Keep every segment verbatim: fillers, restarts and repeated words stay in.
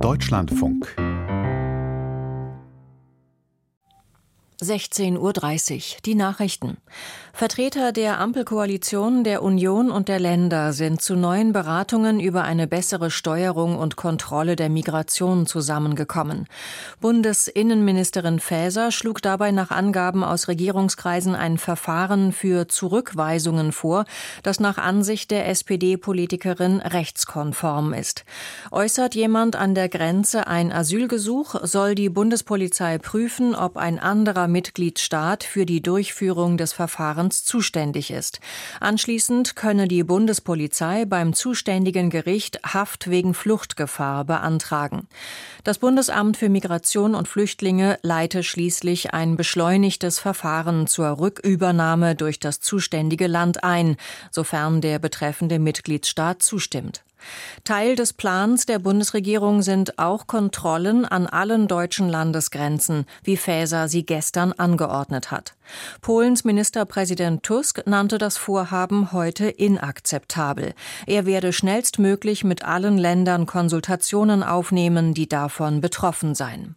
Deutschlandfunk sechzehn Uhr dreißig. Die Nachrichten. Vertreter der Ampelkoalition, der Union und der Länder sind zu neuen Beratungen über eine bessere Steuerung und Kontrolle der Migration zusammengekommen. Bundesinnenministerin Faeser schlug dabei nach Angaben aus Regierungskreisen ein Verfahren für Zurückweisungen vor, das nach Ansicht der S P D-Politikerin rechtskonform ist. Äußert jemand an der Grenze ein Asylgesuch, soll die Bundespolizei prüfen, ob ein anderer Mitgliedstaat für die Durchführung des Verfahrens zuständig ist. Anschließend könne die Bundespolizei beim zuständigen Gericht Haft wegen Fluchtgefahr beantragen. Das Bundesamt für Migration und Flüchtlinge leite schließlich ein beschleunigtes Verfahren zur Rückübernahme durch das zuständige Land ein, sofern der betreffende Mitgliedstaat zustimmt. Teil des Plans der Bundesregierung sind auch Kontrollen an allen deutschen Landesgrenzen, wie Faeser sie gestern angeordnet hat. Polens Ministerpräsident Tusk nannte das Vorhaben heute inakzeptabel. Er werde schnellstmöglich mit allen Ländern Konsultationen aufnehmen, die davon betroffen seien.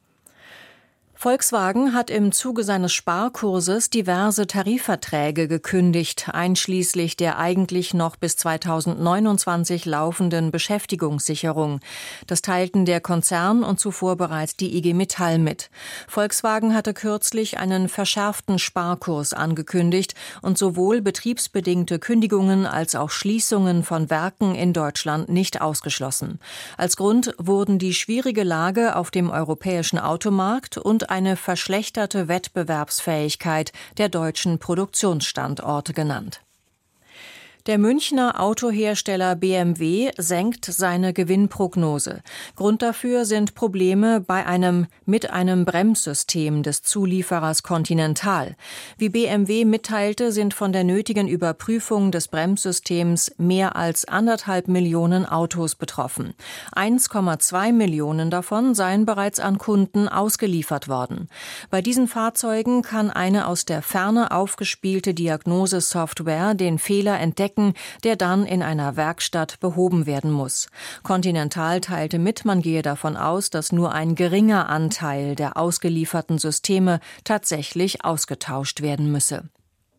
Volkswagen hat im Zuge seines Sparkurses diverse Tarifverträge gekündigt, einschließlich der eigentlich noch bis zweitausendneunundzwanzig laufenden Beschäftigungssicherung. Das teilten der Konzern und zuvor bereits die I G Metall mit. Volkswagen hatte kürzlich einen verschärften Sparkurs angekündigt und sowohl betriebsbedingte Kündigungen als auch Schließungen von Werken in Deutschland nicht ausgeschlossen. Als Grund wurden die schwierige Lage auf dem europäischen Automarkt und eine verschlechterte Wettbewerbsfähigkeit der deutschen Produktionsstandorte genannt. Der Münchner Autohersteller B M W senkt seine Gewinnprognose. Grund dafür sind Probleme bei einem mit einem Bremssystem des Zulieferers Continental. Wie B M W mitteilte, sind von der nötigen Überprüfung des Bremssystems mehr als anderthalb Millionen Autos betroffen. eins Komma zwei Millionen davon seien bereits an Kunden ausgeliefert worden. Bei diesen Fahrzeugen kann eine aus der Ferne aufgespielte Diagnosesoftware den Fehler entdecken, der dann in einer Werkstatt behoben werden muss. Continental teilte mit, man gehe davon aus, dass nur ein geringer Anteil der ausgelieferten Systeme tatsächlich ausgetauscht werden müsse.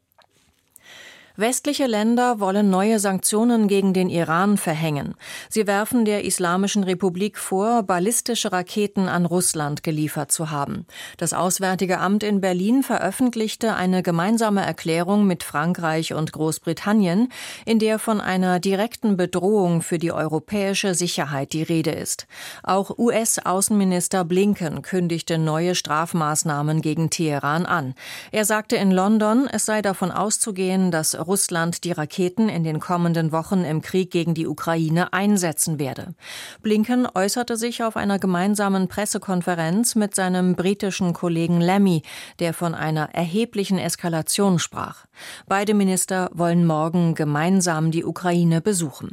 Westliche Länder wollen neue Sanktionen gegen den Iran verhängen. Sie werfen der Islamischen Republik vor, ballistische Raketen an Russland geliefert zu haben. Das Auswärtige Amt in Berlin veröffentlichte eine gemeinsame Erklärung mit Frankreich und Großbritannien, in der von einer direkten Bedrohung für die europäische Sicherheit die Rede ist. Auch U S-Außenminister Blinken kündigte neue Strafmaßnahmen gegen Teheran an. Er sagte in London, es sei davon auszugehen, dass Russland die Raketen in den kommenden Wochen im Krieg gegen die Ukraine einsetzen werde. Blinken äußerte sich auf einer gemeinsamen Pressekonferenz mit seinem britischen Kollegen Lammy, der von einer erheblichen Eskalation sprach. Beide Minister wollen morgen gemeinsam die Ukraine besuchen.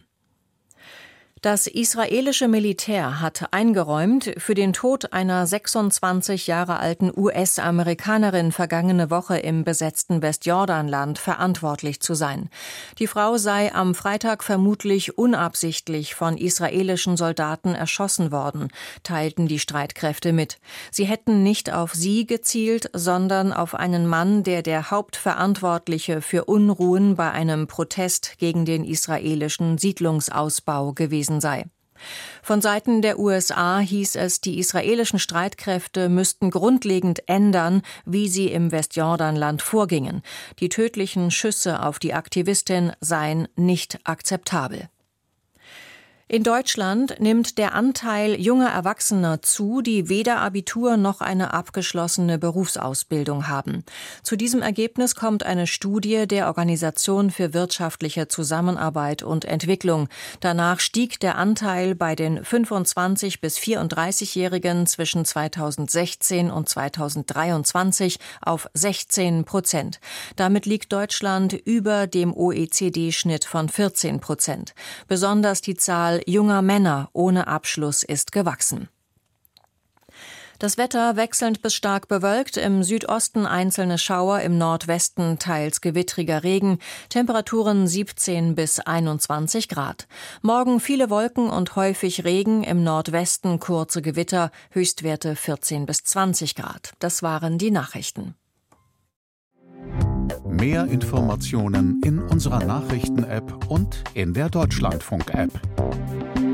Das israelische Militär hat eingeräumt, für den Tod einer sechsundzwanzig Jahre alten U S-Amerikanerin vergangene Woche im besetzten Westjordanland verantwortlich zu sein. Die Frau sei am Freitag vermutlich unabsichtlich von israelischen Soldaten erschossen worden, teilten die Streitkräfte mit. Sie hätten nicht auf sie gezielt, sondern auf einen Mann, der der Hauptverantwortliche für Unruhen bei einem Protest gegen den israelischen Siedlungsausbau gewesen sei. Von Seiten der U S A hieß es, die israelischen Streitkräfte müssten grundlegend ändern, wie sie im Westjordanland vorgingen. Die tödlichen Schüsse auf die Aktivistin seien nicht akzeptabel. In Deutschland nimmt der Anteil junger Erwachsener zu, die weder Abitur noch eine abgeschlossene Berufsausbildung haben. Zu diesem Ergebnis kommt eine Studie der Organisation für wirtschaftliche Zusammenarbeit und Entwicklung. Danach stieg der Anteil bei den fünfundzwanzig- bis vierunddreißigjährigen zwischen zweitausendsechzehn und zweitausenddreiundzwanzig auf sechzehn Prozent. Damit liegt Deutschland über dem O E C D-Schnitt von vierzehn Prozent. Besonders die Zahl junger Männer ohne Abschluss ist gewachsen. Das Wetter wechselnd bis stark bewölkt, im Südosten einzelne Schauer, im Nordwesten teils gewittriger Regen, Temperaturen siebzehn bis einundzwanzig Grad. Morgen viele Wolken und häufig Regen, im Nordwesten kurze Gewitter, Höchstwerte vierzehn bis zwanzig Grad. Das waren die Nachrichten. Mehr Informationen in unserer Nachrichten-App und in der Deutschlandfunk-App.